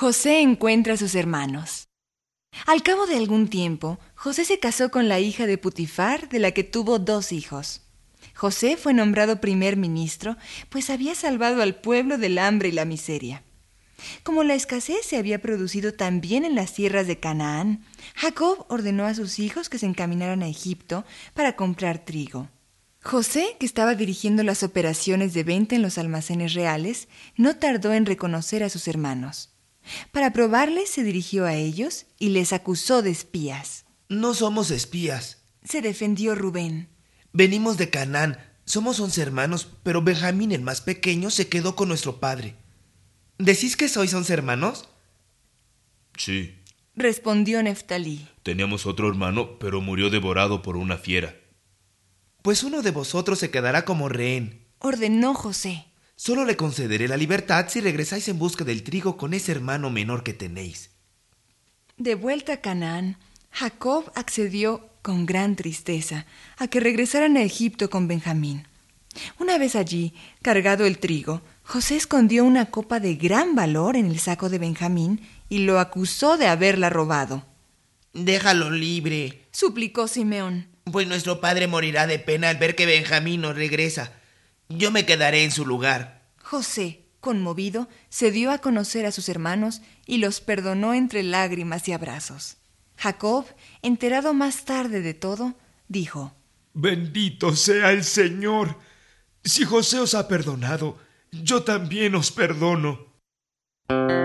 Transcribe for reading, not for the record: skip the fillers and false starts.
José encuentra a sus hermanos. Al cabo de algún tiempo, José se casó con la hija de Putifar, de la que tuvo 2 hijos. José fue nombrado primer ministro, pues había salvado al pueblo del hambre y la miseria. Como la escasez se había producido también en las tierras de Canaán, Jacob ordenó a sus hijos que se encaminaran a Egipto para comprar trigo. José, que estaba dirigiendo las operaciones de venta en los almacenes reales, no tardó en reconocer a sus hermanos. Para probarles, se dirigió a ellos y les acusó de espías. No somos espías. Se defendió Rubén. Venimos de Canaán. Somos 11 hermanos, pero Benjamín, el más pequeño, se quedó con nuestro padre. ¿Decís que sois 11 hermanos? Sí. Respondió Neftalí. Teníamos otro hermano, pero murió devorado por una fiera. Pues uno de vosotros se quedará como rehén. Ordenó José. Solo le concederé la libertad si regresáis en busca del trigo con ese hermano menor que tenéis. De vuelta a Canaán, Jacob accedió con gran tristeza a que regresaran a Egipto con Benjamín. Una vez allí, cargado el trigo, José escondió una copa de gran valor en el saco de Benjamín y lo acusó de haberla robado. Déjalo libre, Suplicó Simeón. pues nuestro padre morirá de pena al ver que Benjamín no regresa. Yo me quedaré en su lugar. José, conmovido, se dio a conocer a sus hermanos y los perdonó entre lágrimas y abrazos. Jacob, enterado más tarde de todo, dijo: Bendito sea el Señor. Si José os ha perdonado, yo también os perdono.